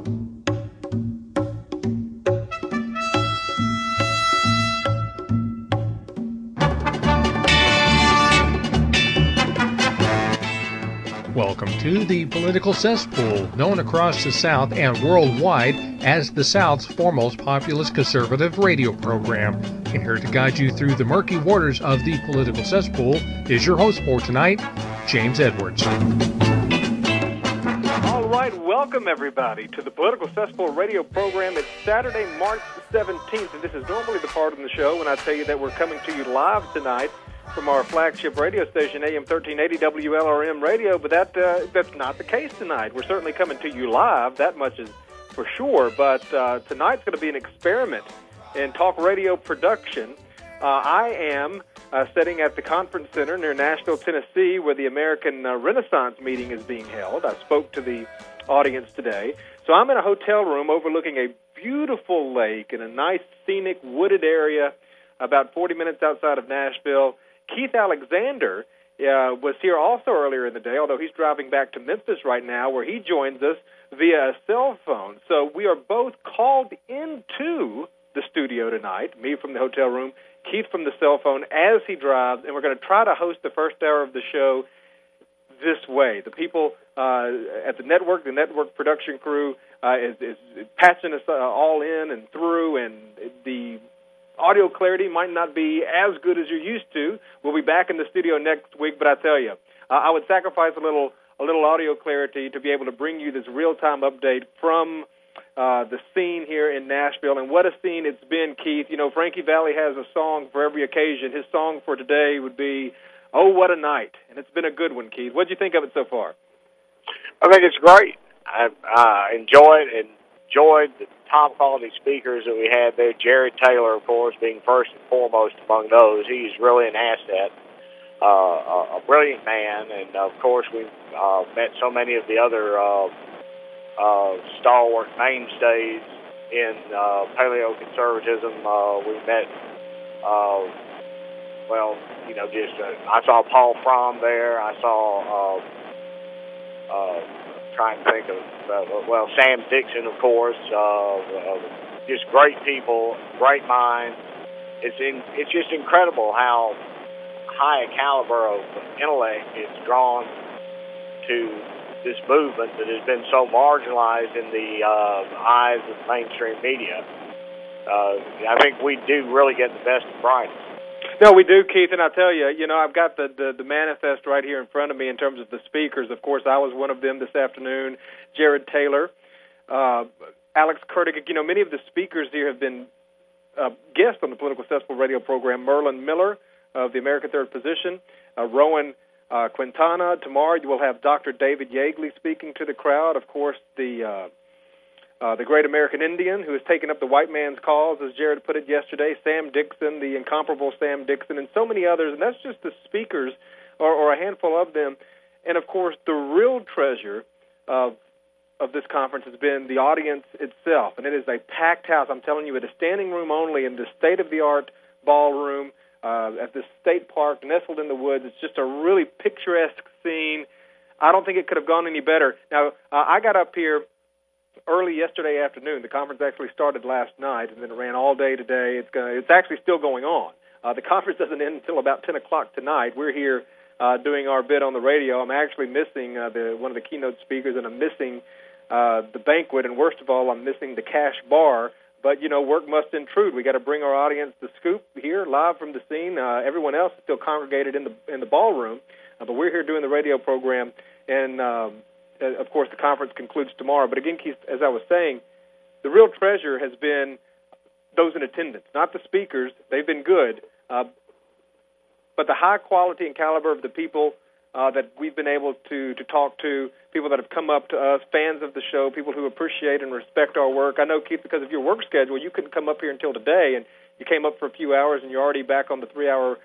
Welcome to the Political Cesspool, known across the South and worldwide as the South's foremost populist conservative radio program. And here to guide you through the murky waters of the Political Cesspool is your host for tonight, James Edwards. All right, welcome everybody to the Political Cesspool radio program. It's Saturday, March 17th, and this is normally the part of the show when I tell you that we're coming to you live tonight from our flagship radio station, AM 1380 WLRM Radio, but that's not the case tonight. We're certainly coming to you live, that much is for sure, but tonight's going to be an experiment in talk radio production. I am sitting at the Conference Center near Nashville, Tennessee, where the American Renaissance meeting is being held. I spoke to the audience today. So I'm in a hotel room overlooking a beautiful lake in a nice, scenic, wooded area about 40 minutes outside of Nashville. Keith Alexander was here also earlier in the day, although he's driving back to Memphis right now, where he joins us via a cell phone. So we are both called into the studio tonight, me from the hotel room, Keith from the cell phone as he drives, and we're going to try to host the first hour of the show this way. The people at the network production crew is patching us all in and through, and the audio clarity might not be as good as you're used to. We'll be back in the studio next week, but I tell you, I would sacrifice a little audio clarity to be able to bring you this real-time update from the scene here in Nashville. And what a scene it's been, Keith. You know, Frankie Valli has a song for every occasion. His song for today would be "Oh, What a Night," and it's been a good one, Keith. What do you think of it so far? I think it's great. I enjoyed the top-quality speakers that we had there. Jared Taylor, of course, being first and foremost among those. He's really an asset, a brilliant man, and, of course, we've met so many of the other stalwart mainstays in paleoconservatism. We met, I saw Paul Fromm there. I saw... trying to think of, Sam Dixon, of course, just great people, great minds. It's just incredible how high a caliber of intellect is drawn to this movement that has been so marginalized in the eyes of mainstream media. I think we do really get the best and brightest. No, we do, Keith, and I'll tell you, I've got the manifest right here in front of me in terms of the speakers. Of course, I was one of them this afternoon. Jared Taylor, Alex Kurtig. Many of the speakers here have been guests on the Political Cesspool radio program. Merlin Miller of the American Third Position, Rowan Quintana. Tomorrow you will have Dr. David Yeagley speaking to the crowd. Of course, the great American Indian who has taken up the white man's cause, as Jared put it yesterday, Sam Dixon, the incomparable Sam Dixon, and so many others. And that's just the speakers, or a handful of them. And, of course, the real treasure of this conference has been the audience itself. And it is a packed house, I'm telling you, at a standing room only in the state-of-the-art ballroom at this state park nestled in the woods. It's just a really picturesque scene. I don't think it could have gone any better. Now, I got up here early yesterday afternoon. The conference actually started last night, and then it ran all day today. It's actually still going on. The conference doesn't end until about 10 o'clock tonight. We're here doing our bit on the radio. I'm actually missing one of the keynote speakers, and I'm missing the banquet, and worst of all, I'm missing the cash bar. But, work must intrude. We got to bring our audience the scoop here live from the scene. Everyone else is still congregated in the ballroom, but we're here doing the radio program, and of course, the conference concludes tomorrow. But again, Keith, as I was saying, the real treasure has been those in attendance, not the speakers. They've been good. But the high quality and caliber of the people that we've been able to talk to, people that have come up to us, fans of the show, people who appreciate and respect our work. I know, Keith, because of your work schedule, you couldn't come up here until today, and you came up for a few hours, and you're already back on the 3-hour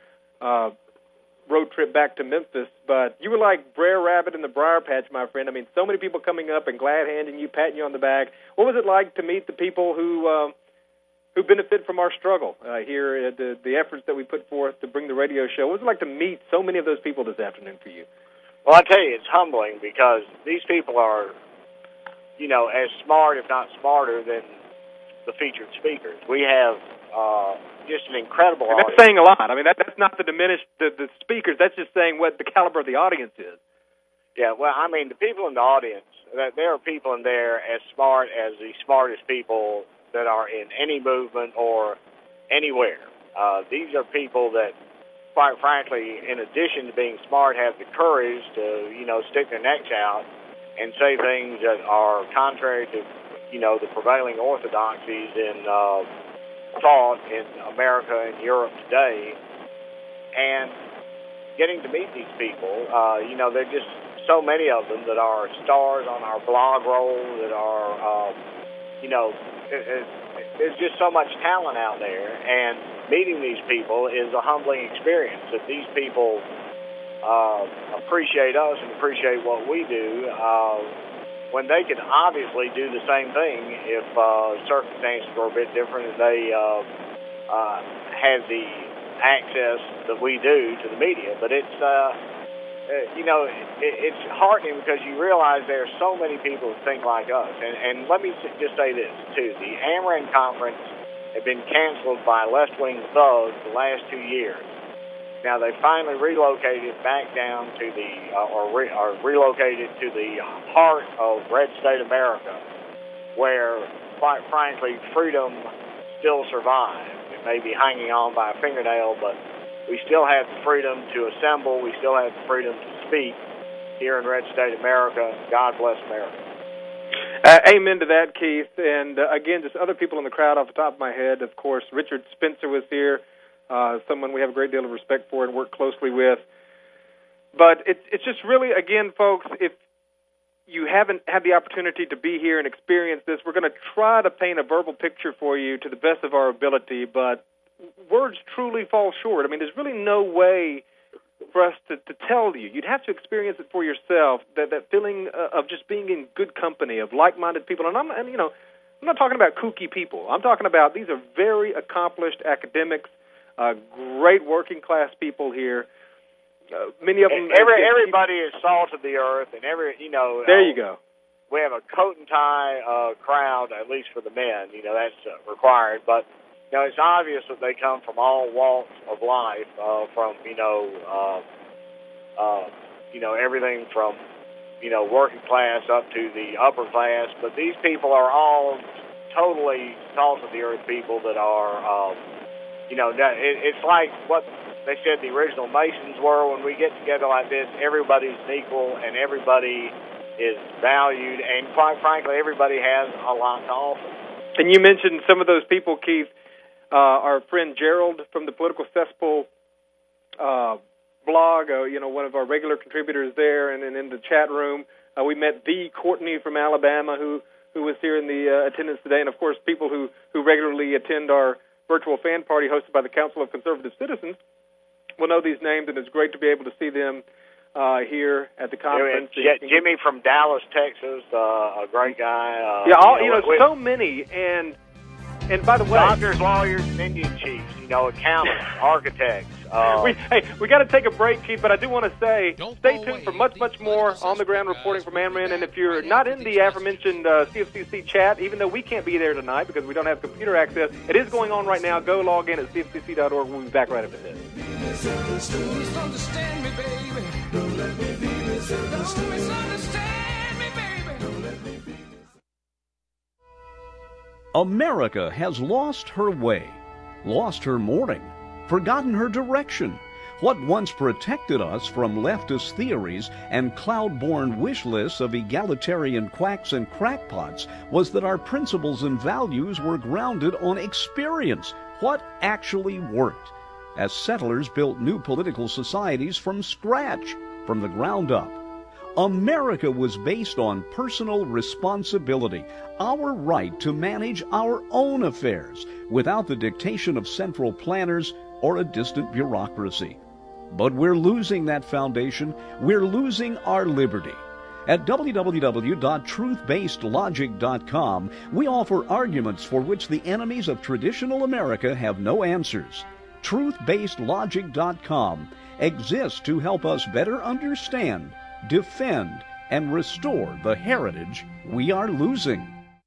road trip back to Memphis. But you were like Brer Rabbit in the Briar Patch, my friend. I mean, so many people coming up and glad-handing you, patting you on the back. What was it like to meet the people who benefit from our struggle here, the efforts that we put forth to bring the radio show? What was it like to meet so many of those people this afternoon for you? Well, I tell you, it's humbling because these people are as smart, if not smarter, than the featured speakers. We have just an incredible audience. That's saying a lot. I mean, that's not to diminish the speakers. That's just saying what the caliber of the audience is. Yeah, well, I mean, the people in the audience, there are people in there as smart as the smartest people that are in any movement or anywhere. These are people that, quite frankly, in addition to being smart, have the courage to, stick their necks out and say things that are contrary to, the prevailing orthodoxies in thought in America and Europe today. And getting to meet these people, they're just so many of them that are stars on our blog roll, that are, there's just so much talent out there. And meeting these people is a humbling experience. That these people appreciate us and appreciate what we do, when they could obviously do the same thing if circumstances were a bit different and they had the access that we do to the media. But it's it's heartening because you realize there are so many people who think like us. And let me just say this, too. The AMRAN conference had been canceled by left-wing thugs the last 2 years. Now, they finally relocated back down to relocated to the heart of Red State America, where, quite frankly, freedom still survives. It may be hanging on by a fingernail, but we still have the freedom to assemble. We still have the freedom to speak here in Red State America. God bless America. Amen to that, Keith. And, again, just other people in the crowd off the top of my head. Of course, Richard Spencer was here. Someone we have a great deal of respect for and work closely with. But it's just really, again, folks, if you haven't had the opportunity to be here and experience this, we're going to try to paint a verbal picture for you to the best of our ability, but words truly fall short. I mean, there's really no way for us to tell you. You'd have to experience it for yourself, that feeling of just being in good company, of like-minded people. And I'm not talking about kooky people. I'm talking about these are very accomplished academics, great working-class people here. Many of them. Everybody is salt of the earth, and there you go. We have a coat and tie crowd, at least for the men. That's required. But it's obvious that they come from all walks of life, from everything from working class up to the upper class. But these people are all totally salt of the earth people that are. It's like what they said the original Masons were. When we get together like this, everybody's equal and everybody is valued, and quite frankly, everybody has a lot to offer. And you mentioned some of those people, Keith. Our friend Gerald from the Political Cesspool blog, one of our regular contributors there, and in the chat room. We met the Courtney from Alabama, who was here in the attendance today, and of course, people who regularly attend our virtual fan party hosted by the Council of Conservative Citizens will know these names, and it's great to be able to see them here at the conference. Jimmy from Dallas, Texas, a great guy. So many, and by the way, doctors, lawyers, and Indian chiefs, accountants, architects. We got to take a break, Keith, but I do want to say, stay tuned for much more on-the-ground reporting from AMRAN, and if you're not in the aforementioned CFCC chat, even though we can't be there tonight because we don't have computer access, it is going on right now. Go log in at cfcc.org. We'll be back right after this. Misunderstand me, baby. Don't let me be misunderstood. Don't misunderstand me, baby. Don't let me be. America has lost her way, lost her morning, forgotten her direction. What once protected us from leftist theories and cloud-born wish lists of egalitarian quacks and crackpots was that our principles and values were grounded on experience, what actually worked, as settlers built new political societies from scratch, from the ground up. America was based on personal responsibility, our right to manage our own affairs without the dictation of central planners or a distant bureaucracy. But we're losing that foundation. We're losing our liberty. At www.truthbasedlogic.com, we offer arguments for which the enemies of traditional America have no answers. Truthbasedlogic.com exists to help us better understand, defend, and restore the heritage we are losing.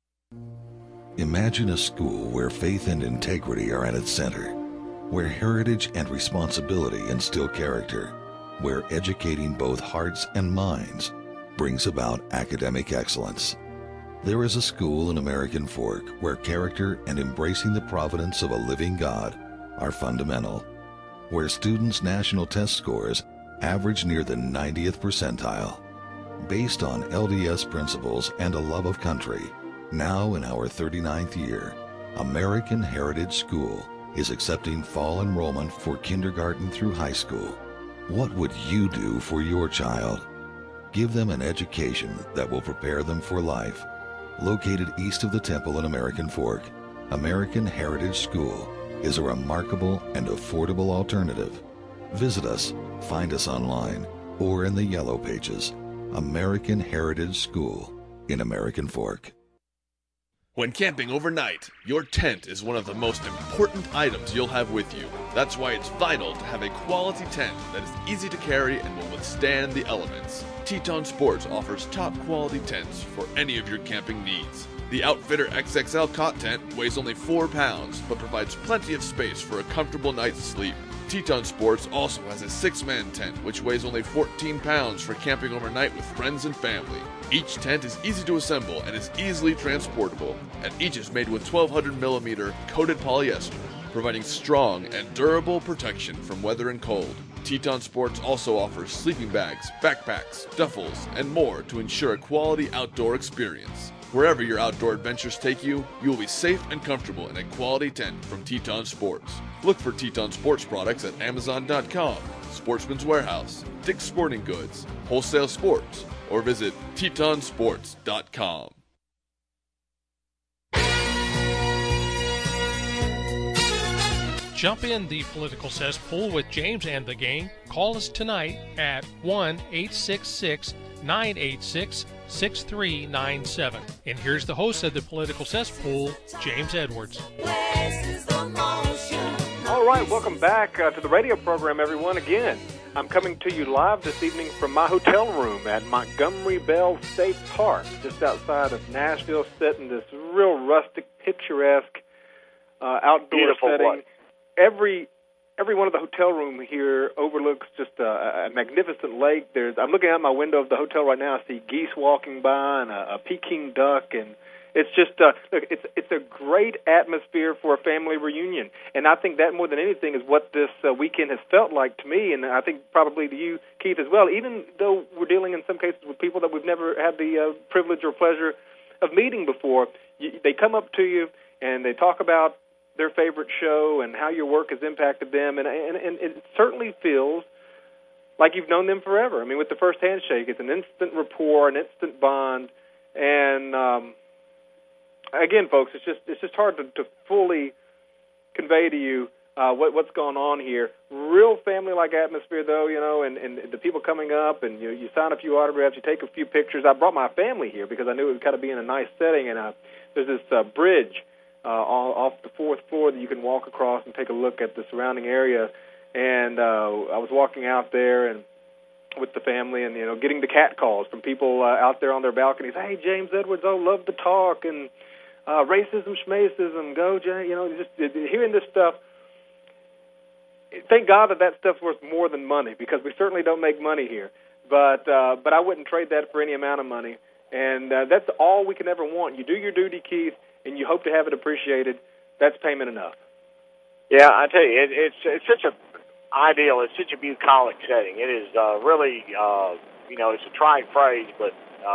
Imagine a school where faith and integrity are at its center, where heritage and responsibility instill character, where educating both hearts and minds brings about academic excellence. There is a school in American Fork where character and embracing the providence of a living God are fundamental, where students' national test scores average near the 90th percentile. Based on LDS principles and a love of country, now in our 39th year, American Heritage School is accepting fall enrollment for kindergarten through high school. What would you do for your child? Give them an education that will prepare them for life. Located east of the temple in American Fork, American Heritage School is a remarkable and affordable alternative. Visit us, find us online, or in the Yellow Pages. American Heritage School in American Fork. When camping overnight, your tent is one of the most important items you'll have with you. That's why it's vital to have a quality tent that is easy to carry and will withstand the elements. Teton Sports offers top quality tents for any of your camping needs. The Outfitter XXL cot tent weighs only 4 pounds, but provides plenty of space for a comfortable night's sleep. Teton Sports also has a 6-man tent, which weighs only 14 pounds for camping overnight with friends and family. Each tent is easy to assemble and is easily transportable, and each is made with 1200 millimeter coated polyester, providing strong and durable protection from weather and cold. Teton Sports also offers sleeping bags, backpacks, duffels, and more to ensure a quality outdoor experience. Wherever your outdoor adventures take you, you will be safe and comfortable in a quality tent from Teton Sports. Look for Teton Sports products at Amazon.com, Sportsman's Warehouse, Dick's Sporting Goods, Wholesale Sports, or visit TetonSports.com. Jump in the political cesspool with James and the gang. Call us tonight at 1-866-986-6397. And here's the host of the political cesspool, James Edwards. All right, welcome back to the radio program, everyone. Again, I'm coming to you live this evening from my hotel room at Montgomery Bell State Park, just outside of Nashville, set in this real rustic, picturesque outdoor Beautiful setting. place. Every one of the hotel room here overlooks just a magnificent lake. I'm looking out my window of the hotel right now. I see geese walking by and a Peking duck, and it's just look, it's a great atmosphere for a family reunion. And I think that more than anything is what this weekend has felt like to me, and I think probably to you, Keith, as well. Even though we're dealing in some cases with people that we've never had the privilege or pleasure of meeting before, they come up to you and they talk about their favorite show and how your work has impacted them, and it certainly feels like you've known them forever. I mean, with the first handshake, it's an instant rapport, an instant bond, and again, folks, it's just hard to fully convey to you what's going on here. Real family-like atmosphere, though, you know, and the people coming up, and you sign a few autographs, you take a few pictures. I brought my family here because I knew it would kind of be in a nice setting, and there's this bridge off the 4th floor that you can walk across and take a look at the surrounding area. And I was walking out there and with the family, and getting the cat calls from people out there on their balconies. Hey, James Edwards, love the talk, and racism, schmacism, go, Jay. Just hearing this stuff. Thank God that stuff's worth more than money, because we certainly don't make money here. But I wouldn't trade that for any amount of money. And that's all we can ever want. You do your duty, Keith, and you hope to have it appreciated. That's payment enough. Yeah, I tell you, it's such a ideal. It's such a bucolic setting. It is really, it's a trite phrase, but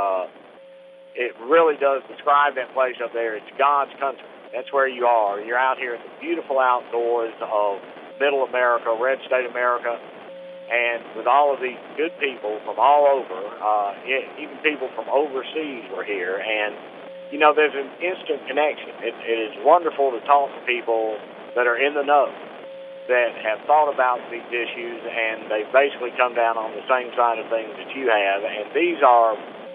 it really does describe that place up there. It's God's country. That's where you are. You're out here in the beautiful outdoors of Middle America, Red State America, and with all of these good people from all over, even people from overseas were here, and there's an instant connection. It is wonderful to talk to people that are in the know, that have thought about these issues, and they've basically come down on the same side of things that you have. And these are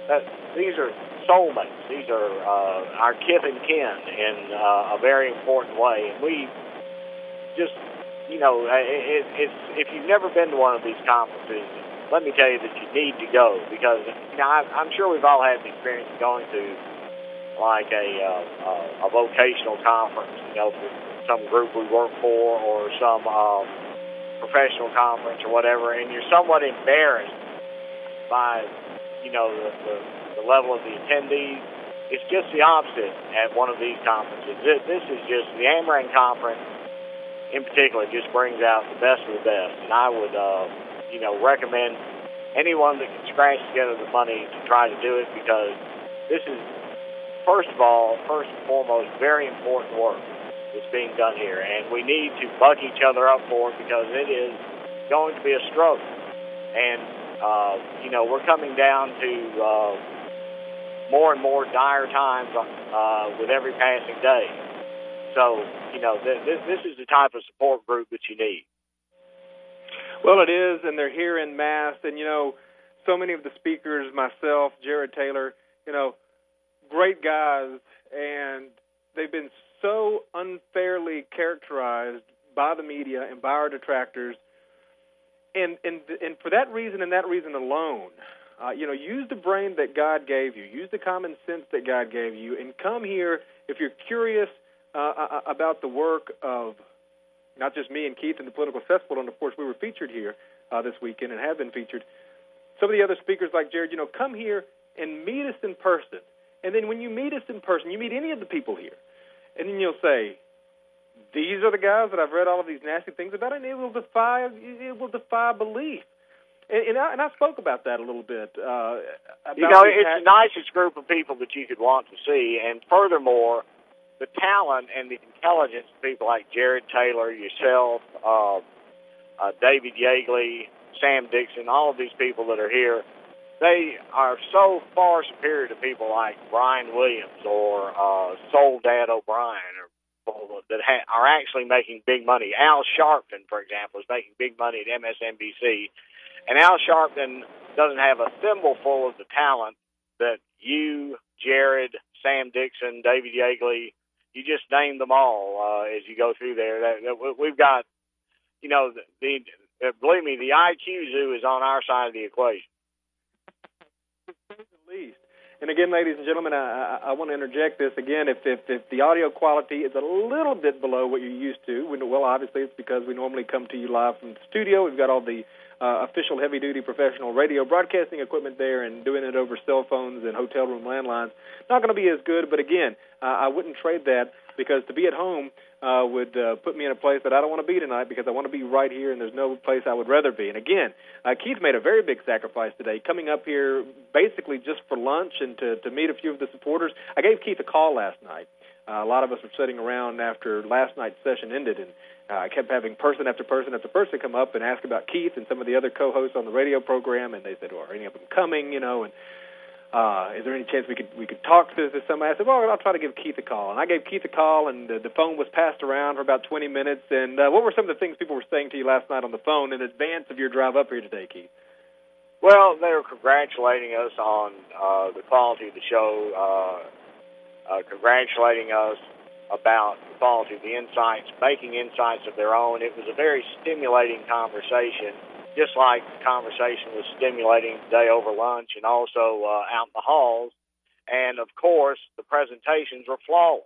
soulmates. These are our kith and kin in a very important way. And we just, if you've never been to one of these conferences, let me tell you that you need to go, because I'm sure we've all had the experience of going to like a vocational conference, for some group we work for, or some professional conference or whatever, and you're somewhat embarrassed by the level of the attendees. It's just the opposite at one of these conferences. This is just the AMRAN conference in particular just brings out the best of the best, and I would recommend anyone that can scratch together the money to try to do it, because this is first and foremost very important work that's being done here, and we need to buck each other up for it, because it is going to be a struggle. And we're coming down to more and more dire times with every passing day. So, this is the type of support group that you need. Well, it is, and they're here in mass. And, so many of the speakers, myself, Jared Taylor, great guys, and they've been so unfairly characterized by the media and by our detractors. And for that reason and that reason alone, use the brain that God gave you, use the common sense that God gave you, and come here if you're curious about the work of not just me and Keith and the Political Cesspool, and of course we were featured here this weekend and have been featured. Some of the other speakers like Jared, come here and meet us in person. And then when you meet us in person, you meet any of the people here, and then you'll say, these are the guys that I've read all of these nasty things about, and it will defy belief. And I spoke about that a little bit. It's the nicest group of people that you could want to see, and furthermore, the talent and the intelligence of people like Jared Taylor, yourself, David Yeagley, Sam Dixon, all of these people that are here, they are so far superior to people like Brian Williams or Soul Dad O'Brien, or people that are actually making big money. Al Sharpton, for example, is making big money at MSNBC. And Al Sharpton doesn't have a thimbleful of the talent that you, Jared, Sam Dixon, David Yeagley, you just name them all as you go through there. We've got, believe me, the IQ zoo is on our side of the equation. At least. And again, ladies and gentlemen, I want to interject this again. If the audio quality is a little bit below what you're used to, well, obviously it's because we normally come to you live from the studio. We've got all the official heavy-duty professional radio broadcasting equipment there, and doing it over cell phones and hotel room landlines. Not going to be as good, but again, I wouldn't trade that, because to be at home would put me in a place that I don't want to be tonight, because I want to be right here, and there's no place I would rather be. And again, Keith made a very big sacrifice today, coming up here basically just for lunch and to meet a few of the supporters. I gave Keith a call last night. A lot of us were sitting around after last night's session ended, and I kept having person after person after person come up and ask about Keith and some of the other co-hosts on the radio program, and they said, well, are any of them coming, and is there any chance we could talk to somebody? I said, well, I'll try to give Keith a call. And I gave Keith a call, and the phone was passed around for about 20 minutes. And what were some of the things people were saying to you last night on the phone in advance of your drive up here today, Keith? Well, they were congratulating us on the quality of the show, congratulating us about the quality of the insights, making insights of their own. It was a very stimulating conversation, just like the conversation was stimulating today over lunch and also out in the halls. And, of course, the presentations were flawless.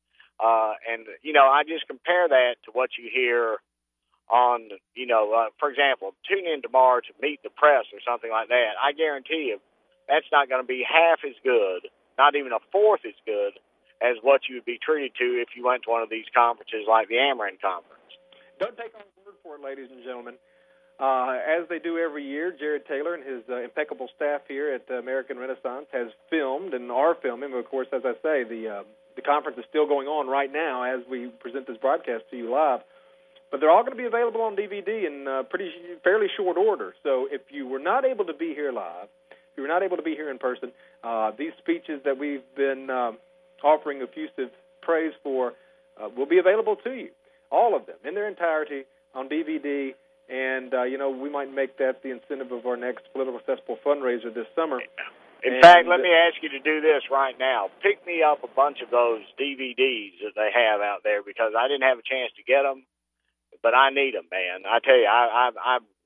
I just compare that to what you hear on, for example, tune in tomorrow to Meet the Press or something like that. I guarantee you that's not going to be half as good, not even a fourth as good, as what you would be treated to if you went to one of these conferences like the AMRAN conference. Don't take our word for it, ladies and gentlemen. As they do every year, Jared Taylor and his impeccable staff here at American Renaissance has filmed and are filming. Of course, as I say, the conference is still going on right now as we present this broadcast to you live. But they're all going to be available on DVD in fairly short order. So if you were not able to be here live, if you were not able to be here in person, these speeches that we've been offering effusive praise for will be available to you, all of them, in their entirety, on DVD. And, we might make that the incentive of our next Political Cesspool fundraiser this summer. In fact, let me ask you to do this right now. Pick me up a bunch of those DVDs that they have out there, because I didn't have a chance to get them, but I need them, man. I tell you,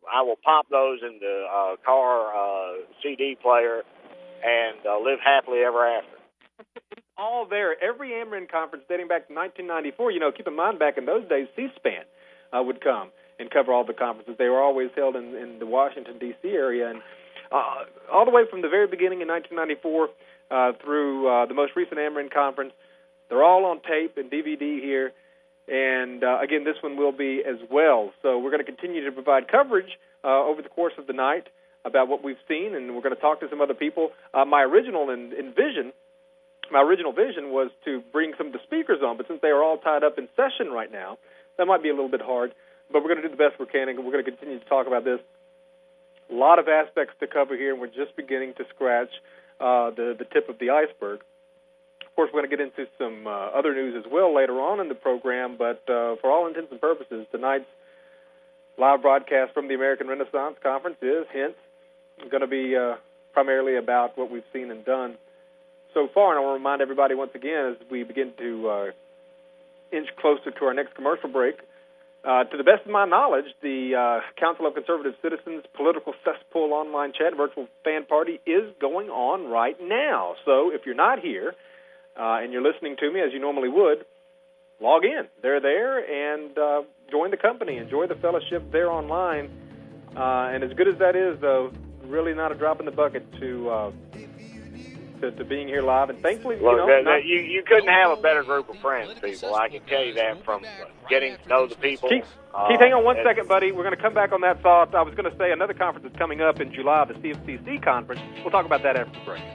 I will pop those in the car CD player and live happily ever after. All there. Every Amarin conference dating back to 1994. Keep in mind, back in those days, C-SPAN would come and cover all the conferences. They were always held in the Washington, D.C. area. And all the way from the very beginning in 1994 through the most recent Amarin conference, they're all on tape and DVD here. And, again, this one will be as well. So we're going to continue to provide coverage over the course of the night about what we've seen, and we're going to talk to some other people. My original vision was to bring some of the speakers on, but since they are all tied up in session right now, that might be a little bit hard. But we're going to do the best we can, and we're going to continue to talk about this. A lot of aspects to cover here, and we're just beginning to scratch the tip of the iceberg. Of course, we're going to get into some other news as well later on in the program, but for all intents and purposes, tonight's live broadcast from the American Renaissance Conference is, hence, going to be primarily about what we've seen and done so far. And I want to remind everybody once again, as we begin to inch closer to our next commercial break, to the best of my knowledge, the Council of Conservative Citizens Political Cesspool Online Chat Virtual Fan Party is going on right now. So if you're not here and you're listening to me as you normally would, log in. They're there, and join the company. Enjoy the fellowship there online. And as good as that is, though, really not a drop in the bucket to being here live. And thankfully, you couldn't have a better group of friends, people. I can tell you that from getting to know the people. Keith, hang on one second, buddy. We're going to come back on that thought. I was going to say another conference is coming up in July, the CFCC conference. We'll talk about that after the break.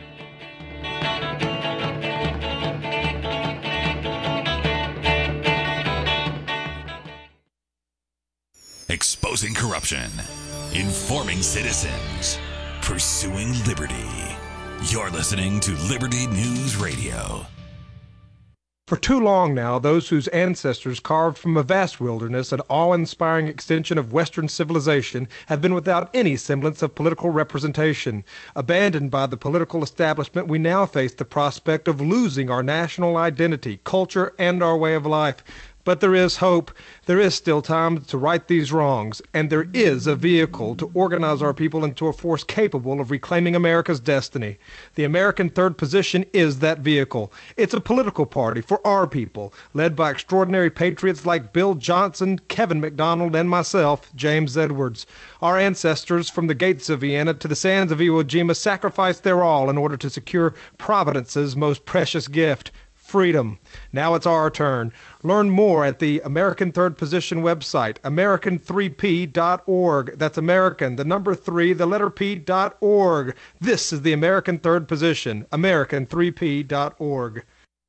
Exposing corruption, informing citizens, pursuing liberty. You're listening to Liberty News Radio. For too long now, those whose ancestors carved from a vast wilderness an awe-inspiring extension of Western civilization have been without any semblance of political representation. Abandoned by the political establishment, we now face the prospect of losing our national identity, culture, and our way of life. But there is hope. There is still time to right these wrongs, and there is a vehicle to organize our people into a force capable of reclaiming America's destiny. The American Third Position is that vehicle. It's a political party for our people, led by extraordinary patriots like Bill Johnson, Kevin McDonald, and myself, James Edwards. Our ancestors, from the gates of Vienna to the sands of Iwo Jima, sacrificed their all in order to secure Providence's most precious gift, freedom. Now it's our turn. Learn more at the American Third Position website, American3P.org. That's American, the number 3, the letter P.org. This is the American Third Position, American3P.org.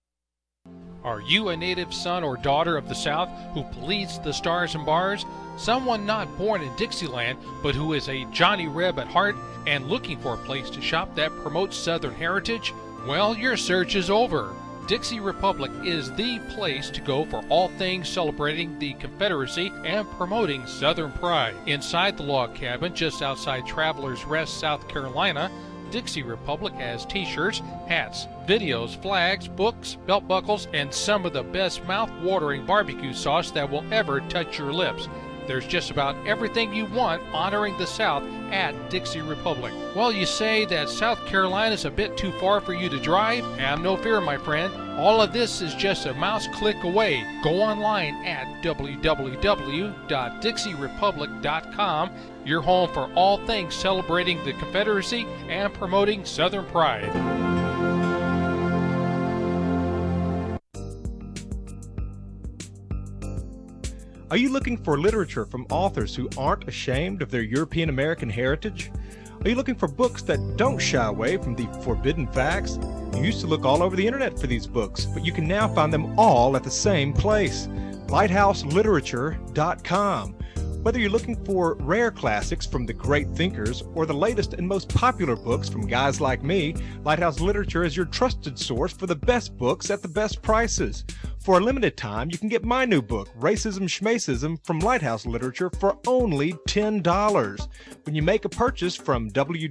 Are you a native son or daughter of the South who bleeds the stars and bars? Someone not born in Dixieland, but who is a Johnny Reb at heart and looking for a place to shop that promotes Southern heritage? Well, your search is over. Dixie Republic is the place to go for all things celebrating the Confederacy and promoting Southern pride. Inside the log cabin just outside Travelers Rest, South Carolina, Dixie Republic has t-shirts, hats, videos, flags, books, belt buckles, and some of the best mouth-watering barbecue sauce that will ever touch your lips. There's just about everything you want honoring the South at Dixie Republic. Well, you say that South Carolina's a bit too far for you to drive? Have no fear, my friend. All of this is just a mouse click away. Go online at www.dixierepublic.com, your home for all things celebrating the Confederacy and promoting Southern pride. Are you looking for literature from authors who aren't ashamed of their European American heritage? Are you looking for books that don't shy away from the forbidden facts? You used to look all over the internet for these books, but you can now find them all at the same place, LighthouseLiterature.com. Whether you're looking for rare classics from the great thinkers or the latest and most popular books from guys like me, Lighthouse Literature is your trusted source for the best books at the best prices. For a limited time, you can get my new book, Racism Schmacism, from Lighthouse Literature for only $10. When you make a purchase from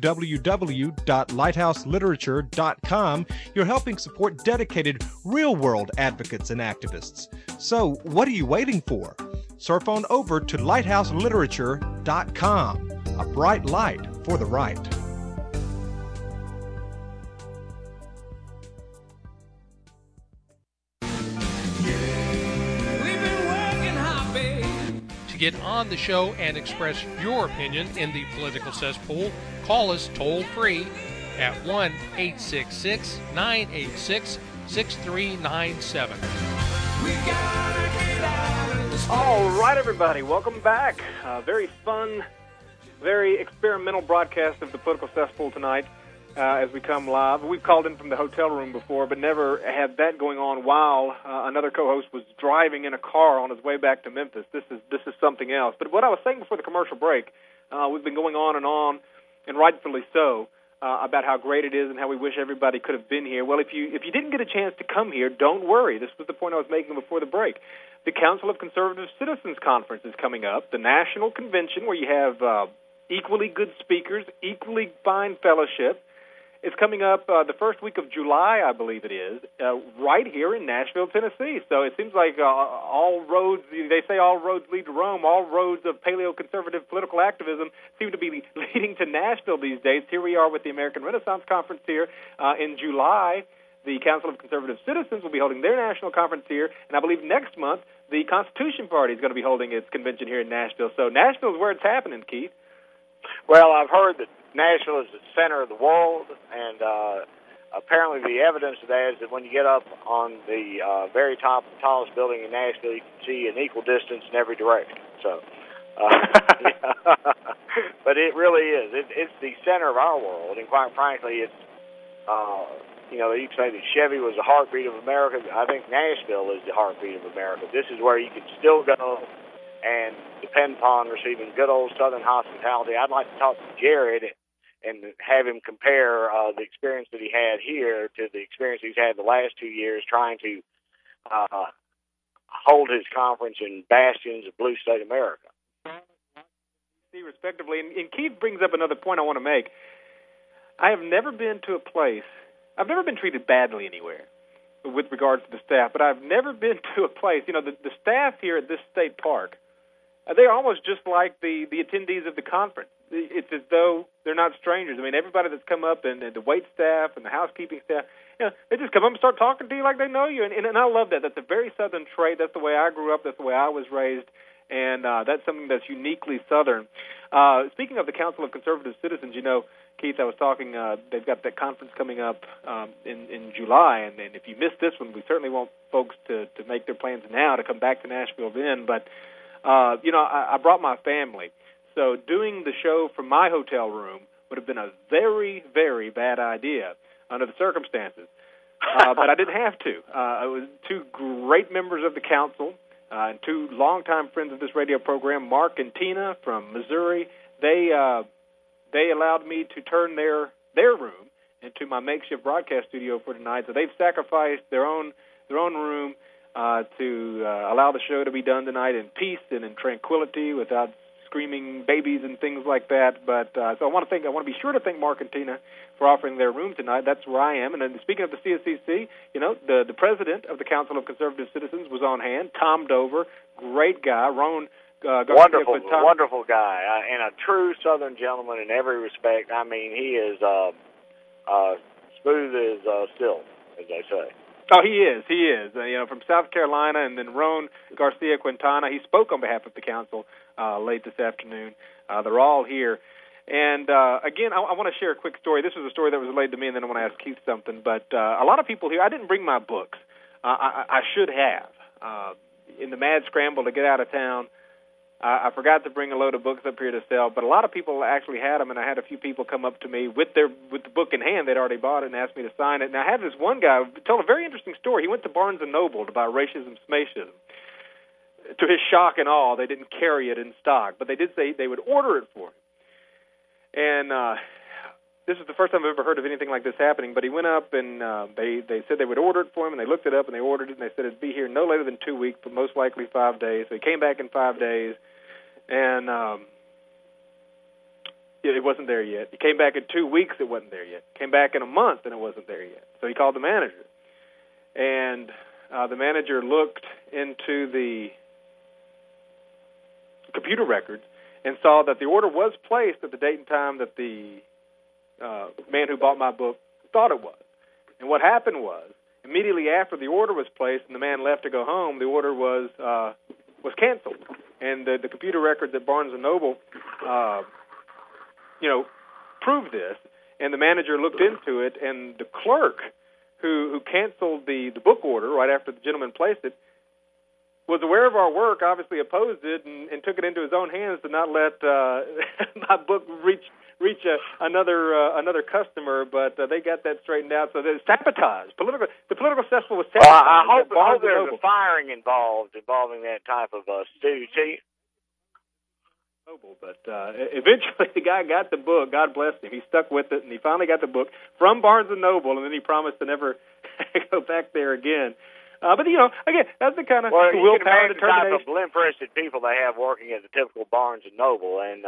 www.lighthouseliterature.com, you're helping support dedicated, real-world advocates and activists. So, what are you waiting for? Surf on over to lighthouseliterature.com. LibertyNewsRadio.com. A bright light for the right. To get on the show and express your opinion in the political cesspool, call us toll-free at 1-866-986-6397. All right, everybody, welcome back. Very fun, very experimental broadcast of the political cesspool tonight as we come live. We've called in from the hotel room before, but never had that going on while another co-host was driving in a car on his way back to Memphis. This is something else. But what I was saying before the commercial break, we've been going on, and rightfully so, about how great it is and how we wish everybody could have been here. Well, if you didn't get a chance to come here, don't worry. This was the point I was making before the break. The Council of Conservative Citizens Conference is coming up, the national convention where you have equally good speakers, equally fine fellowship. It's coming up the first week of July, I believe it is, right here in Nashville, Tennessee. So it seems like all roads, they say all roads lead to Rome, all roads of paleo-conservative political activism seem to be leading to Nashville these days. Here we are with the American Renaissance Conference here in July. The Council of Conservative Citizens will be holding their national conference here, and I believe next month the Constitution Party is going to be holding its convention here in Nashville. So Nashville is where it's happening, Keith. Well, I've heard that Nashville is the center of the world, and apparently the evidence of that is that when you get up on the very top, the tallest building in Nashville, you can see an equal distance in every direction. So, but it really is. It's the center of our world, and quite frankly, it's, you can say that Chevy was the heartbeat of America. I think Nashville is the heartbeat of America. This is where you can still go and depend upon receiving good old Southern hospitality. I'd like to talk to Jared and have him compare the experience that he had here to the experience he's had the last 2 years trying to hold his conference in bastions of blue state America. See, respectively, and Keith brings up another point I want to make. I have never been to a place, I've never been treated badly anywhere with regards to the staff, but I've never been to a place, the staff here at this state park, they're almost just like the attendees of the conference. It's as though they're not strangers. I mean, everybody that's come up, and the wait staff and the housekeeping staff, they just come up and start talking to you like they know you. And I love that. That's a very Southern trait. That's the way I grew up. That's the way I was raised. And that's something that's uniquely Southern. Speaking of the Council of Conservative Citizens, Keith, I was talking, they've got that conference coming up in July. And if you missed this one, we certainly want folks to make their plans now to come back to Nashville then. But, I brought my family. So doing the show from my hotel room would have been a very, very bad idea under the circumstances. But I didn't have to. It was two great members of the council and two longtime friends of this radio program, Mark and Tina from Missouri. They allowed me to turn their room into my makeshift broadcast studio for tonight. So they've sacrificed their own room to allow the show to be done tonight in peace and in tranquility without screaming babies and things like that. But so I want to be sure to thank Mark and Tina for offering their room tonight. That's where I am. And then speaking of the CSCC, the president of the Council of Conservative Citizens was on hand, Tom Dover, great guy. Ron wonderful guy, and a true Southern gentleman in every respect. I mean, he is smooth as silk, as they say. Oh, he is. From South Carolina, and then Ron Garcia Quintana. He spoke on behalf of the council late this afternoon. They're all here. And, again, I want to share a quick story. This was a story that was relayed to me, and then I want to ask Keith something. But a lot of people here, I didn't bring my books. I should have. In the mad scramble to get out of town, I forgot to bring a load of books up here to sell, but a lot of people actually had them, and I had a few people come up to me with the book in hand. They'd already bought it and asked me to sign it. And I had this one guy tell a very interesting story. He went to Barnes & Noble to buy Racism, Smacism. To his shock and awe, they didn't carry it in stock, but they did say they would order it for him. And this is the first time I've ever heard of anything like this happening, but he went up and they said they would order it for him, and they looked it up and they ordered it, and they said it'd be here no later than 2 weeks, but most likely 5 days. So he came back in 5 days. And it wasn't there yet. He came back in 2 weeks, it wasn't there yet. Came back in a month, and it wasn't there yet. So he called the manager. And the manager looked into the computer records and saw that the order was placed at the date and time that the man who bought my book thought it was. And what happened was, immediately after the order was placed and the man left to go home, the order was canceled. And the computer records at Barnes & Noble, proved this. And the manager looked into it, and the clerk who canceled the book order right after the gentleman placed it was aware of our work, obviously opposed it, and took it into his own hands to not let my book reach another customer. But they got that straightened out. So they sabotaged. The political cesspool was sabotaged. Well, I hope there's a firing involving that type of stew. See? But eventually the guy got the book. God bless him. He stuck with it, and he finally got the book from Barnes & Noble, and then he promised to never go back there again. But, again, that's the kind of willpower, determination. The type of limp-wristed people they have working at the typical Barnes & Noble. And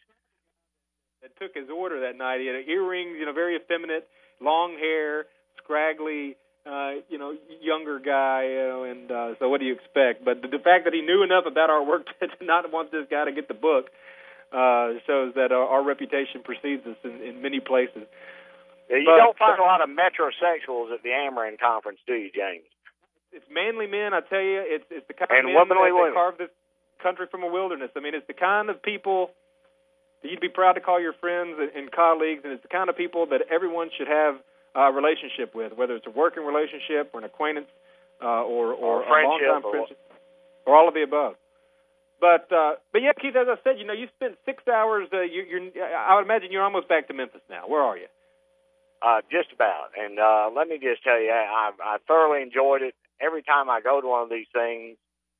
it took his order that night. He had earrings, very effeminate, long hair, scraggly, younger guy, and so what do you expect? But the fact that he knew enough about our work to not want this guy to get the book shows that our reputation precedes us in many places. You don't find a lot of metrosexuals at the Amarin conference, do you, James? It's manly men, I tell you. It's the kind and of men that carve this country from a wilderness. I mean, it's the kind of people that you'd be proud to call your friends and colleagues, and it's the kind of people that everyone should have a relationship with, whether it's a working relationship or an acquaintance or a long-time friendship, or all of the above. But yeah, Keith, as I said, you spent 6 hours. I would imagine you're almost back to Memphis now. Where are you? Just about. And let me just tell you, I thoroughly enjoyed it. Every time I go to one of these things,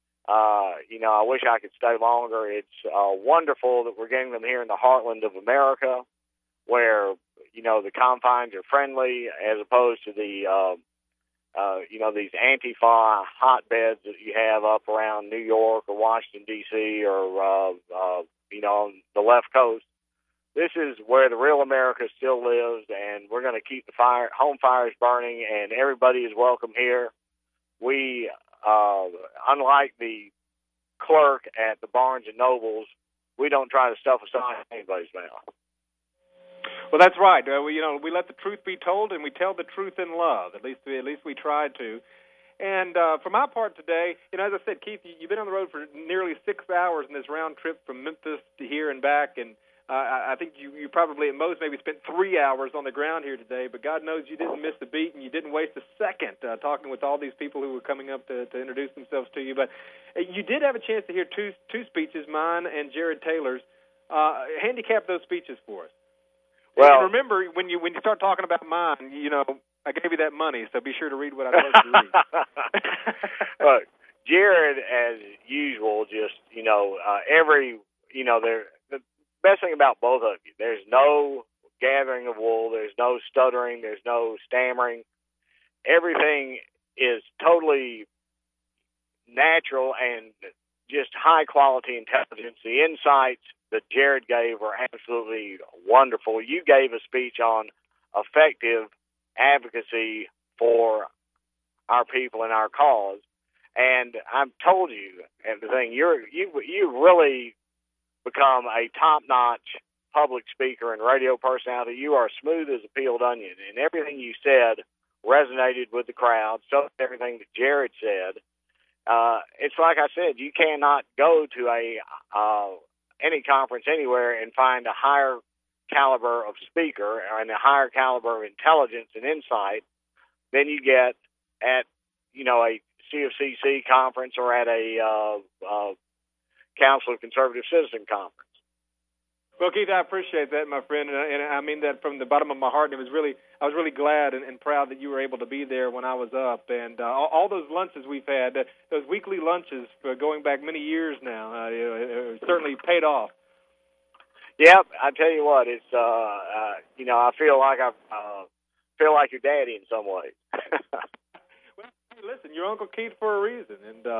I wish I could stay longer. It's wonderful that we're getting them here in the heartland of America, where the confines are friendly, as opposed to the these Antifa hotbeds that you have up around New York or Washington D.C. or on the left coast. This is where the real America still lives, and we're going to keep the home fires burning, and everybody is welcome here. We, unlike the clerk at the Barnes and Nobles, we don't try to stuff a sign in anybody's mouth. Well, that's right. We let the truth be told, and we tell the truth in love. At least we try to. And for my part today, as I said, Keith, you've been on the road for nearly 6 hours in this round trip from Memphis to here and back, and I think you probably at most maybe spent 3 hours on the ground here today, but God knows you didn't miss a beat and you didn't waste a second talking with all these people who were coming up to introduce themselves to you. But you did have a chance to hear two speeches, mine and Jared Taylor's. Handicap those speeches for us. Well, and remember, when you start talking about mine, I gave you that money, so be sure to read what I told you to read. Look, Jared, as usual, just, the best thing about both of you, there's no gathering of wool, there's no stuttering, there's no stammering. Everything is totally natural and just high-quality intelligence. The insights that Jared gave were absolutely wonderful. You gave a speech on effective advocacy for our people and our cause, and I've told you everything. You've really become a top-notch public speaker and radio personality. You are smooth as a peeled onion, and everything you said resonated with the crowd. So everything that Jared said. It's like I said, you cannot go to any conference anywhere and find a higher caliber of speaker and a higher caliber of intelligence and insight than you get at, a CFCC conference or at a Council of Conservative Citizen conference. Well, Keith, I appreciate that, my friend, and I mean that from the bottom of my heart. And I was really glad and proud that you were able to be there when I was up, and all those lunches we've had, those weekly lunches for going back many years now, it certainly paid off. Yep, I tell you what, it's I feel like your daddy in some ways. Well, listen, you're Uncle Keith for a reason,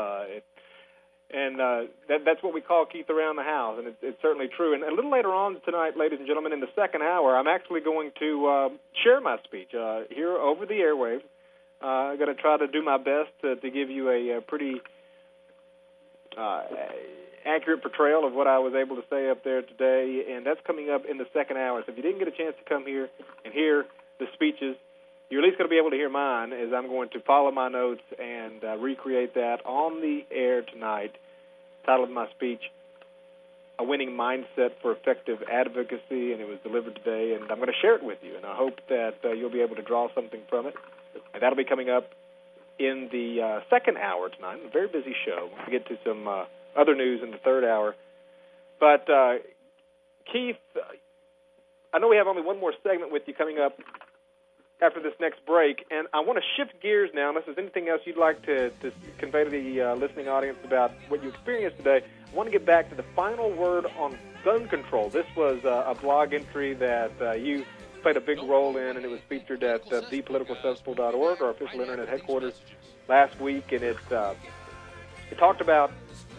and that's what we call Keith around the house, and it's certainly true. And a little later on tonight, ladies and gentlemen, in the second hour, I'm actually going to share my speech here over the airwaves. I'm going to try to do my best to give you a pretty accurate portrayal of what I was able to say up there today, and that's coming up in the second hour. So if you didn't get a chance to come here and hear the speeches, you're at least going to be able to hear mine, as I'm going to follow my notes and recreate that on the air tonight. Title of my speech, A Winning Mindset for Effective Advocacy, and it was delivered today, and I'm going to share it with you, and I hope that you'll be able to draw something from it. And that'll be coming up in the second hour tonight. A very busy show. We'll get to some other news in the third hour. But, Keith, I know we have only one more segment with you coming up after this next break, and I want to shift gears now, unless there's anything else you'd like to convey to the listening audience about what you experienced today. I want to get back to the final word on gun control. This was a blog entry that you played a big role in, and it was featured at thepoliticalcesspool.org, our official internet headquarters, last week, and it talked about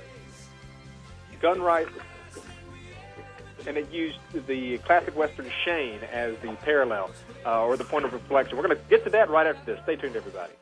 gun rights, and it used the classic Western Shane as the parallel or the point of reflection. We're going to get to that right after this. Stay tuned, everybody.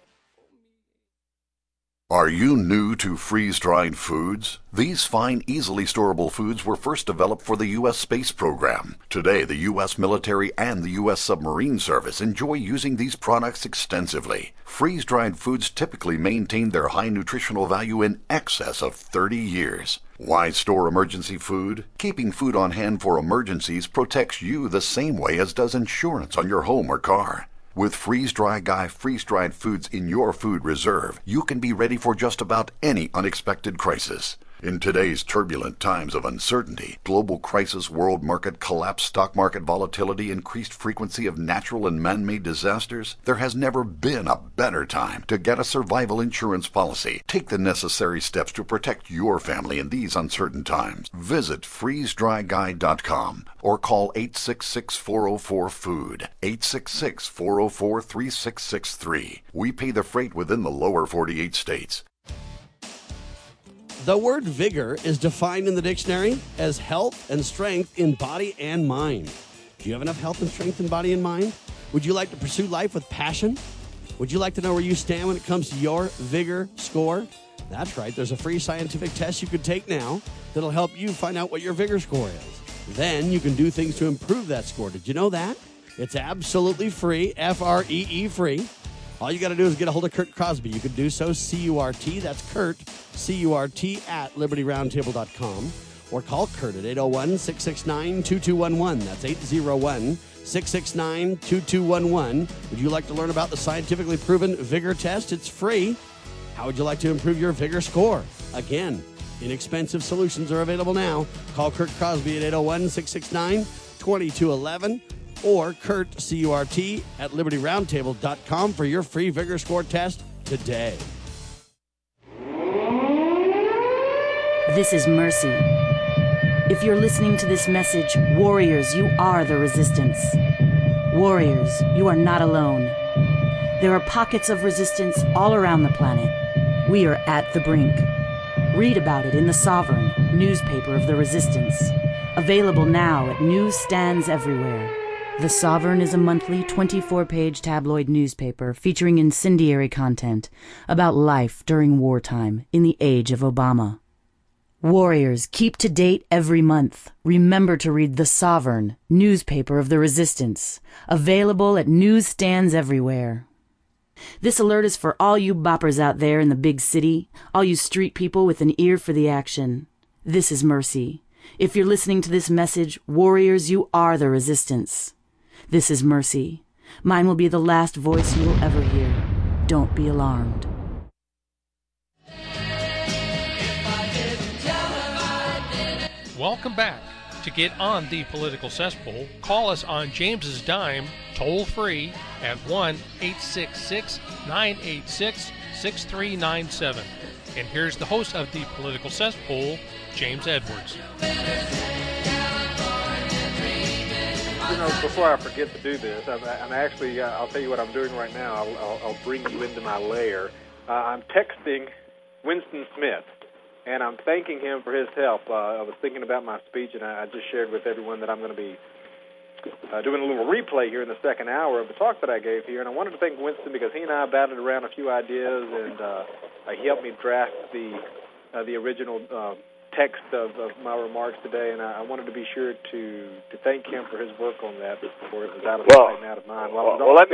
Are you new to freeze-dried foods? These fine, easily storable foods were first developed for the U.S. space program. Today, the U.S. military and the U.S. submarine service enjoy using these products extensively. Freeze-dried foods typically maintain their high nutritional value in excess of 30 years. Why store emergency food? Keeping food on hand for emergencies protects you the same way as does insurance on your home or car. With Freeze-Dry Guy freeze-dried foods in your food reserve, you can be ready for just about any unexpected crisis. In today's turbulent times of uncertainty, global crisis, world market collapse, stock market volatility, increased frequency of natural and man-made disasters, there has never been a better time to get a survival insurance policy. Take the necessary steps to protect your family in these uncertain times. Visit freezedryguy.com or call 866-404-FOOD, 866-404-3663. We pay the freight within the lower 48 states. The word vigor is defined in the dictionary as health and strength in body and mind. Do you have enough health and strength in body and mind? Would you like to pursue life with passion? Would you like to know where you stand when it comes to your vigor score? That's right. There's a free scientific test you can take now that'll help you find out what your vigor score is. Then you can do things to improve that score. Did you know that? It's absolutely free, F-R-E-E free. All you got to do is get a hold of Kurt Crosby. You can do so, C-U-R-T, that's Kurt, C-U-R-T, at LibertyRoundtable.com, or call Kurt at 801-669-2211. That's 801-669-2211. Would you like to learn about the scientifically proven vigor test? It's free. How would you like to improve your vigor score? Again, inexpensive solutions are available now. Call Kurt Crosby at 801-669-2211. or Kurt, C-U-R-T, at LibertyRoundtable.com for your free vigor score test today. This is Mercy. If you're listening to this message, warriors, you are the resistance. Warriors, you are not alone. There are pockets of resistance all around the planet. We are at the brink. Read about it in The Sovereign, newspaper of the resistance. Available now at newsstands everywhere. The Sovereign is a monthly 24-page tabloid newspaper featuring incendiary content about life during wartime in the age of Obama. Warriors, keep to date every month. Remember to read The Sovereign, newspaper of the resistance. Available at newsstands everywhere. This alert is for all you boppers out there in the big city, all you street people with an ear for the action. This is Mercy. If you're listening to this message, warriors, you are the resistance. This is Mercy. Mine will be the last voice you will ever hear. Don't be alarmed. Welcome back. To get on the political cesspool, call us on James's dime, toll free, at 1-866-986-6397. And here's the host of the political cesspool, James Edwards. You know, before I forget to do this, I'm actually, I'll tell you what I'm doing right now. I'll bring you into my lair. I'm texting Winston Smith, and I'm thanking him for his help. I was thinking about my speech, and I just shared with everyone that I'm going to be doing a little replay here in the second hour of the talk that I gave here. And I wanted to thank Winston because he and I batted around a few ideas, and he helped me draft the original text of my remarks today, and I wanted to be sure to thank him for his work on that before it was out of sight and out of mind. Let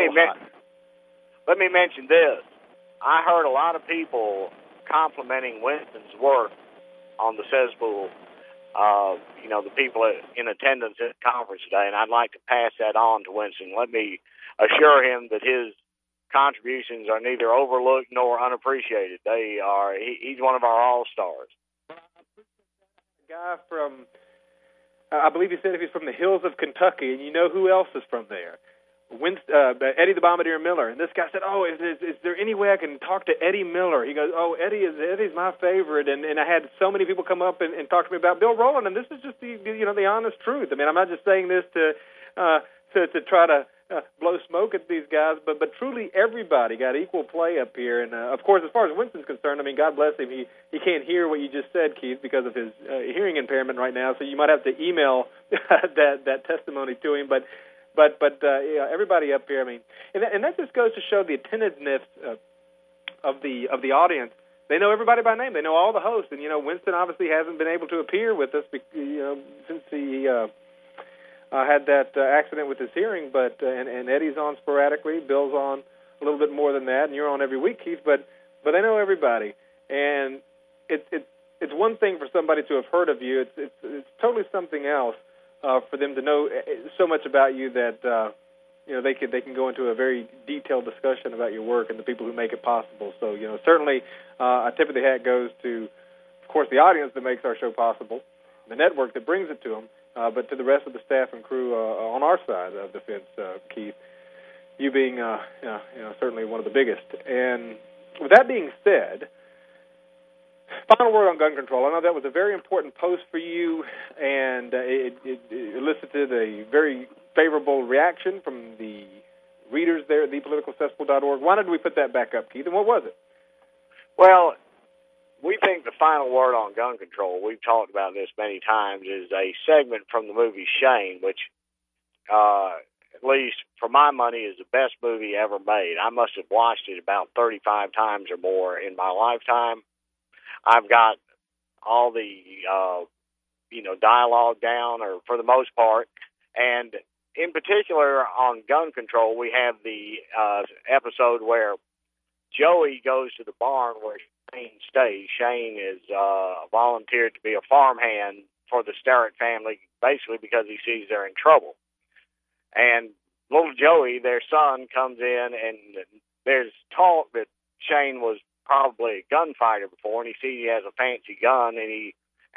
me mention this. I heard a lot of people complimenting Winston's work on the cesspool. The people in attendance at the conference today, and I'd like to pass that on to Winston. Let me assure him that his contributions are neither overlooked nor unappreciated. He's one of our all-stars. A guy from, I believe he said if he's from the hills of Kentucky, and you know who else is from there? Eddie the Bombardier Miller. And this guy said, is there any way I can talk to Eddie Miller? He goes, Eddie's my favorite. And I had so many people come up and talk to me about Bill Rowland, and this is just the honest truth. I mean, I'm not just saying this to try to blow smoke at these guys, but truly everybody got equal play up here. And, of course, as far as Winston's concerned, I mean, God bless him, he can't hear what you just said, Keith, because of his hearing impairment right now, so you might have to email that testimony to him. But everybody up here, I mean, and that just goes to show the attentiveness of the audience. They know everybody by name. They know all the hosts, and Winston obviously hasn't been able to appear with us, since he had that accident with his hearing. But and Eddie's on sporadically. Bill's on a little bit more than that, and you're on every week, Keith. But they know everybody, and it's one thing for somebody to have heard of you. It's totally something else. For them to know so much about you that they can go into a very detailed discussion about your work and the people who make it possible. So certainly a tip of the hat goes to, of course, the audience that makes our show possible, the network that brings it to them, but to the rest of the staff and crew on our side of the fence, Keith. You being certainly one of the biggest. And with that being said, final word on gun control. I know that was a very important post for you, and it elicited a very favorable reaction from the readers there at thepoliticalcesspool.org. Why did we put that back up, Keith, and what was it? Well, we think the final word on gun control, we've talked about this many times, is a segment from the movie Shane, which, at least for my money, is the best movie ever made. I must have watched it about 35 times or more in my lifetime. I've got all the, dialogue down, or for the most part. And in particular, on gun control, we have the episode where Joey goes to the barn where Shane stays. Shane is volunteered to be a farmhand for the Starrett family, basically because he sees they're in trouble. And little Joey, their son, comes in, and there's talk that Shane was probably a gunfighter before, and he sees he has a fancy gun, and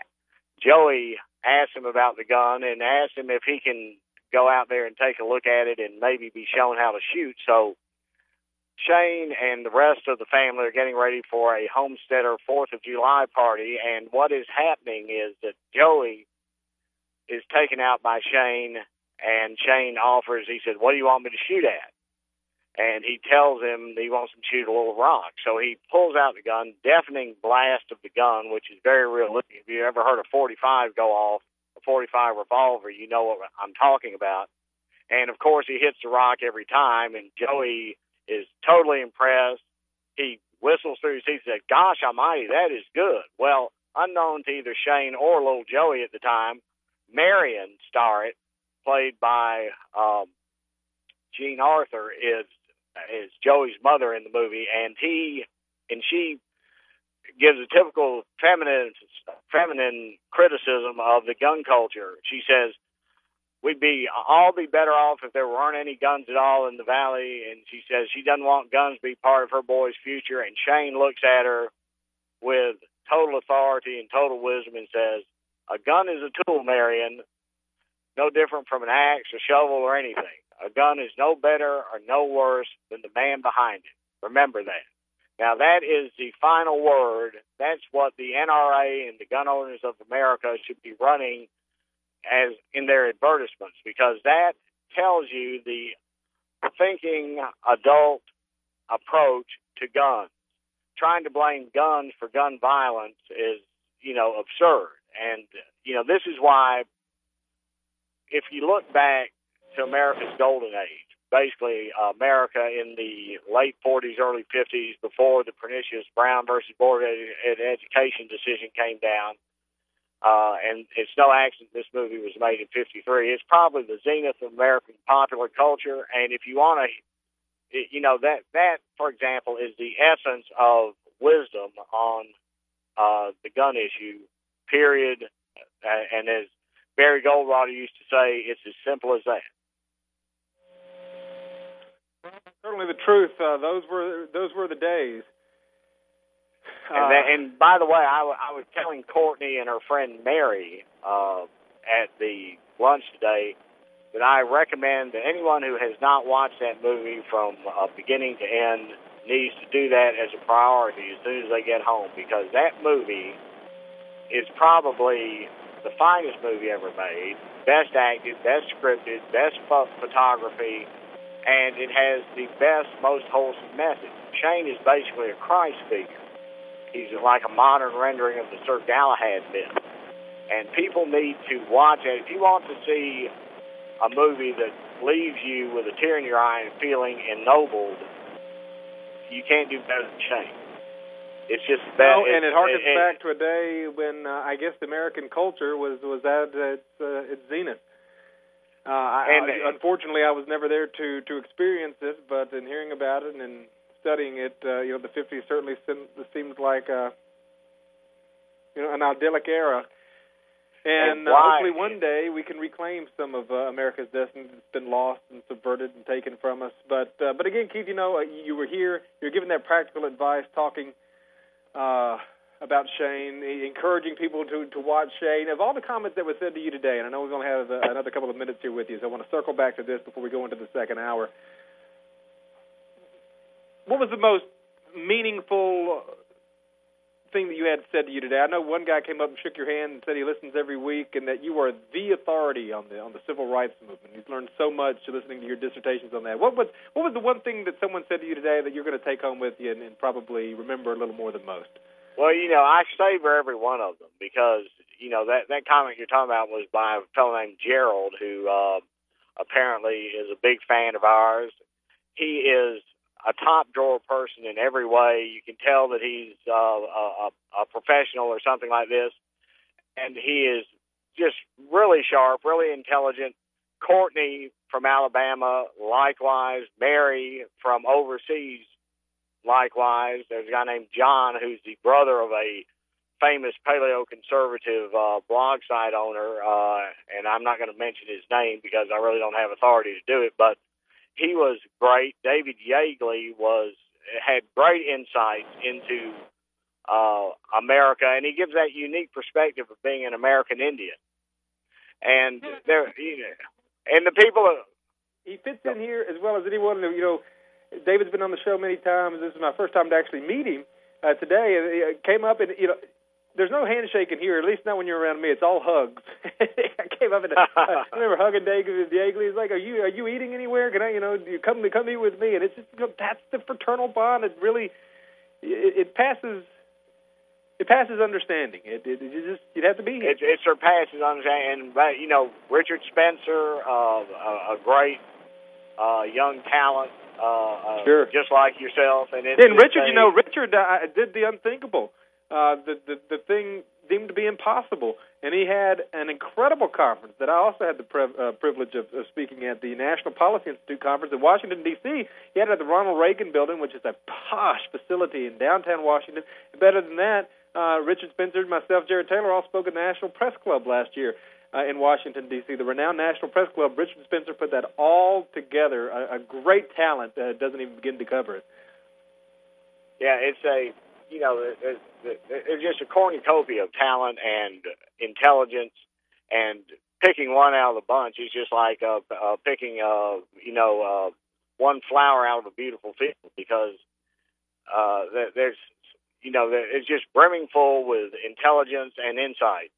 Joey asks him about the gun and asks him if he can go out there and take a look at it and maybe be shown how to shoot. So Shane and the rest of the family are getting ready for a Homesteader 4th of July party, and what is happening is that Joey is taken out by Shane, and Shane offers, he said, "What do you want me to shoot at?" And he tells him he wants him to shoot a little rock. So he pulls out the gun, deafening blast of the gun, which is very realistic. If you ever heard a 45 go off, a 45 revolver, you know what I'm talking about. And, of course, he hits the rock every time, and Joey is totally impressed. He whistles through his teeth and says, "Gosh almighty, that is good." Well, unknown to either Shane or little Joey at the time, Marion Starrett, played by Jean Arthur, is Joey's mother in the movie, and she gives a typical feminine criticism of the gun culture. She says, "We'd all be better off if there weren't any guns at all in the valley," and she says she doesn't want guns to be part of her boy's future. And Shane looks at her with total authority and total wisdom and says, "A gun is a tool, Marion, no different from an axe, a shovel, or anything. A gun is no better or no worse than the man behind it. Remember that." Now, that is the final word. That's what the NRA and the Gun Owners of America should be running as in their advertisements, because that tells you the thinking adult approach to guns. Trying to blame guns for gun violence is, absurd. And, this is why, if you look back to America's golden age, basically America in the late 40s, early 50s, before the pernicious Brown versus Board of Education decision came down, and it's no accident this movie was made in '53. It's probably the zenith of American popular culture, and if you want to, that for example is the essence of wisdom on the gun issue. Period. And as Barry Goldwater used to say, it's as simple as that. Certainly the truth. Those were the days. And by the way, I was telling Courtney and her friend Mary at the lunch today that I recommend that anyone who has not watched that movie from beginning to end needs to do that as a priority as soon as they get home, because that movie is probably the finest movie ever made, best acted, best scripted, best photography, and it has the best, most wholesome message. Shane is basically a Christ figure. He's like a modern rendering of the Sir Galahad myth. And people need to watch it. If you want to see a movie that leaves you with a tear in your eye and feeling ennobled, you can't do better than Shane. It's just that. Oh, and it harkens back to a day when I guess the American culture was at its zenith. Unfortunately, I was never there to experience it, but in hearing about it and studying it, the 50s certainly seems like an idyllic era. And hopefully one day we can reclaim some of America's destiny that's been lost and subverted and taken from us. But again, Keith, you were here. You're giving that practical advice, talking about Shane, encouraging people to watch Shane. Of all the comments that were said to you today, and I know we're going to have another couple of minutes here with you, so I want to circle back to this before we go into the second hour. What was the most meaningful thing that you had said to you today? I know one guy came up and shook your hand and said he listens every week, and that you are the authority on the civil rights movement. He's learned so much listening to your dissertations on that. What was the one thing that someone said to you today that you're going to take home with you and probably remember a little more than most? Well, I savor every one of them because, that comment you're talking about was by a fellow named Gerald, who apparently is a big fan of ours. He is a top-drawer person in every way. You can tell that he's a professional or something like this, and he is just really sharp, really intelligent. Courtney from Alabama, likewise. Mary from overseas, likewise. There's a guy named John who's the brother of a famous paleo-conservative blog site owner, and I'm not going to mention his name because I really don't have authority to do it, but he was great. David Yeagley had great insights into America, and he gives that unique perspective of being an American Indian. And and the people he fits in here as well as anyone. David's been on the show many times. This is my first time to actually meet him today. And he came up and there's no handshaking here, at least not when you're around me. It's all hugs. I came up and I remember hugging David Yeagley. He's like, "Are you eating anywhere? Can I, you come eat with me?" And it's just, that's the fraternal bond. It really, it passes understanding. You'd have to be here. It surpasses understanding. But Richard Spencer, a great young talent, sure, just like yourself. And Richard, Richard did the unthinkable. The thing deemed to be impossible, and he had an incredible conference that I also had the privilege of speaking at, the National Policy Institute conference in Washington, D.C. He had it at the Ronald Reagan Building, which is a posh facility in downtown Washington. Better than that, Richard Spencer, myself, Jared Taylor all spoke at the National Press Club last year in Washington, D.C. The renowned National Press Club. Richard Spencer put that all together. A great talent doesn't even begin to cover it. Yeah, it's there's just a cornucopia of talent and intelligence, and picking one out of the bunch is just like picking one flower out of a beautiful field, because there's it's just brimming full with intelligence and insight.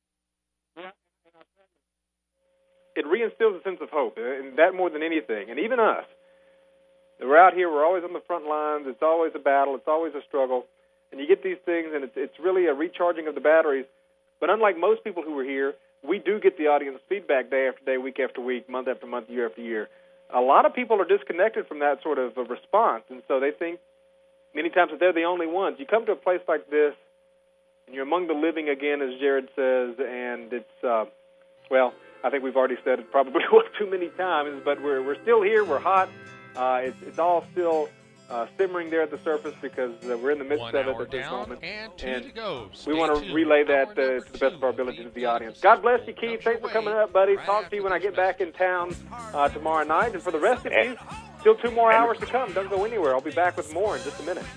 It reinstills a sense of hope, and that more than anything. And even us, we're out here, we're always on the front lines. It's always a battle. It's always a struggle. And you get these things, and it's really a recharging of the batteries. But unlike most people who are here, we do get the audience feedback day after day, week after week, month after month, year after year. A lot of people are disconnected from that sort of a response, and so they think many times that they're the only ones. You come to a place like this, and you're among the living again, as Jared says, and it's, well, I think we've already said it probably too many times, but we're still here, we're hot, it's all still simmering there at the surface because we're in the midst of it at this moment. And two to go. We want to relay that to the best of our ability to the audience. God bless you, Keith. Thanks for coming up, buddy. Talk to you when I get back in town tomorrow night. And for the rest of you, still 2 more hours to come. Don't go anywhere. I'll be back with more in just a minute.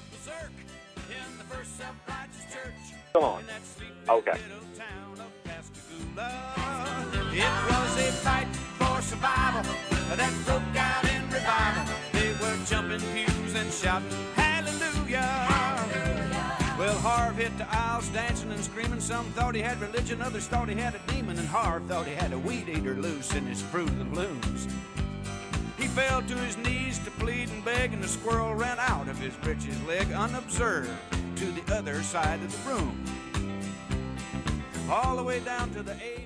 Come on. Okay. It was a fight for survival that broke out in revival. They were jumping pews and shouting hallelujah. Well, Harv hit the aisles dancing and screaming. Some thought he had religion, others thought he had a demon, and Harv thought he had a weed eater loose in his Fruit of the Blooms. He fell to his knees to plead and beg, and the squirrel ran out of his breeches leg unobserved to the other side of the room. All the way down to the A.